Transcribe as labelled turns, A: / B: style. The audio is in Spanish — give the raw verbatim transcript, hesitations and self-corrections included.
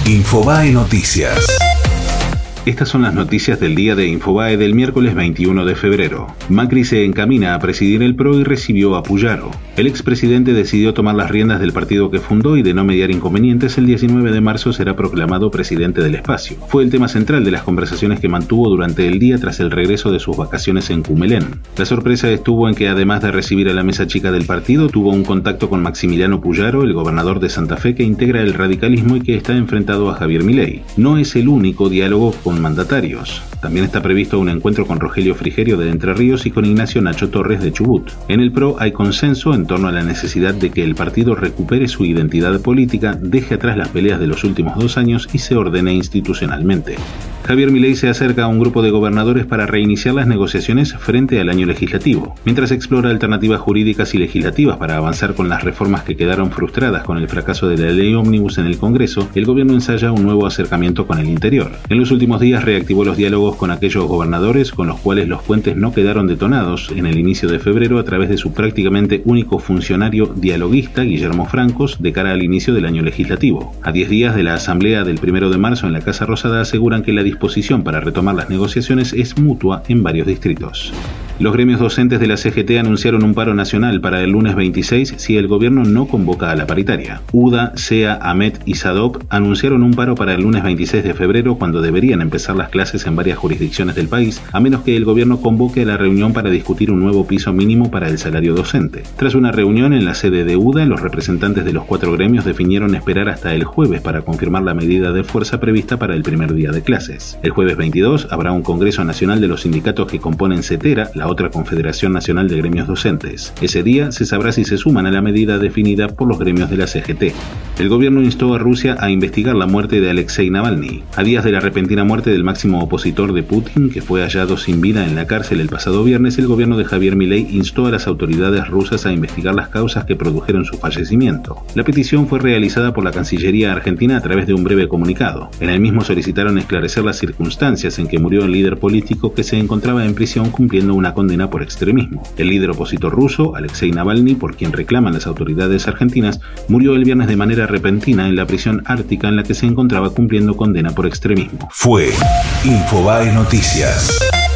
A: Infobae Noticias.
B: Estas son las noticias del día de Infobae del miércoles veintiuno de febrero. Macri se encamina a presidir el P R O y recibió a Puyaro. El expresidente decidió tomar las riendas del partido que fundó y de no mediar inconvenientes, el diecinueve de marzo será proclamado presidente del espacio. Fue el tema central de las conversaciones que mantuvo durante el día tras el regreso de sus vacaciones en Cumelén. La sorpresa estuvo en que, además de recibir a la mesa chica del partido, tuvo un contacto con Maximiliano Puyaro, el gobernador de Santa Fe, que integra el radicalismo y que está enfrentado a Javier Milei. No es el único diálogo con mandatarios. También está previsto un encuentro con Rogelio Frigerio de Entre Ríos y con Ignacio Nacho Torres de Chubut. En el P R O hay consenso en torno a la necesidad de que el partido recupere su identidad política, deje atrás las peleas de los últimos dos años y se ordene institucionalmente. Javier Milei se acerca a un grupo de gobernadores para reiniciar las negociaciones frente al año legislativo. Mientras explora alternativas jurídicas y legislativas para avanzar con las reformas que quedaron frustradas con el fracaso de la ley ómnibus en el Congreso, el gobierno ensaya un nuevo acercamiento con el interior. En los últimos días reactivó los diálogos con aquellos gobernadores con los cuales los puentes no quedaron detonados en el inicio de febrero a través de su prácticamente único funcionario dialoguista, Guillermo Francos, de cara al inicio del año legislativo. A diez días de la asamblea del primero de marzo en la Casa Rosada aseguran que la disposición para retomar las negociaciones es mutua en varios distritos. Los gremios docentes de la C G T anunciaron un paro nacional para el lunes veintiséis si el gobierno no convoca a la paritaria. U D A, C E A, AMET y SADOP anunciaron un paro para el lunes veintiséis de febrero cuando deberían empezar las clases en varias jurisdicciones del país, a menos que el gobierno convoque a la reunión para discutir un nuevo piso mínimo para el salario docente. Tras una reunión en la sede de U D A, los representantes de los cuatro gremios definieron esperar hasta el jueves para confirmar la medida de fuerza prevista para el primer día de clases. El jueves veintidós habrá un Congreso Nacional de los sindicatos que componen CETERA, la otra Confederación Nacional de Gremios Docentes. Ese día se sabrá si se suman a la medida definida por los gremios de la C G T. El gobierno instó a Rusia a investigar la muerte de Alexei Navalny. A días de la repentina muerte del máximo opositor de Putin, que fue hallado sin vida en la cárcel el pasado viernes, el gobierno de Javier Milei instó a las autoridades rusas a investigar las causas que produjeron su fallecimiento. La petición fue realizada por la Cancillería argentina a través de un breve comunicado. En el mismo solicitaron esclarecer las circunstancias en que murió el líder político que se encontraba en prisión cumpliendo una condena por extremismo. El líder opositor ruso, Alexei Navalny, por quien reclaman las autoridades argentinas, murió el viernes de manera repentina en la prisión ártica en la que se encontraba cumpliendo condena por extremismo.
A: Fue Infobae Noticias.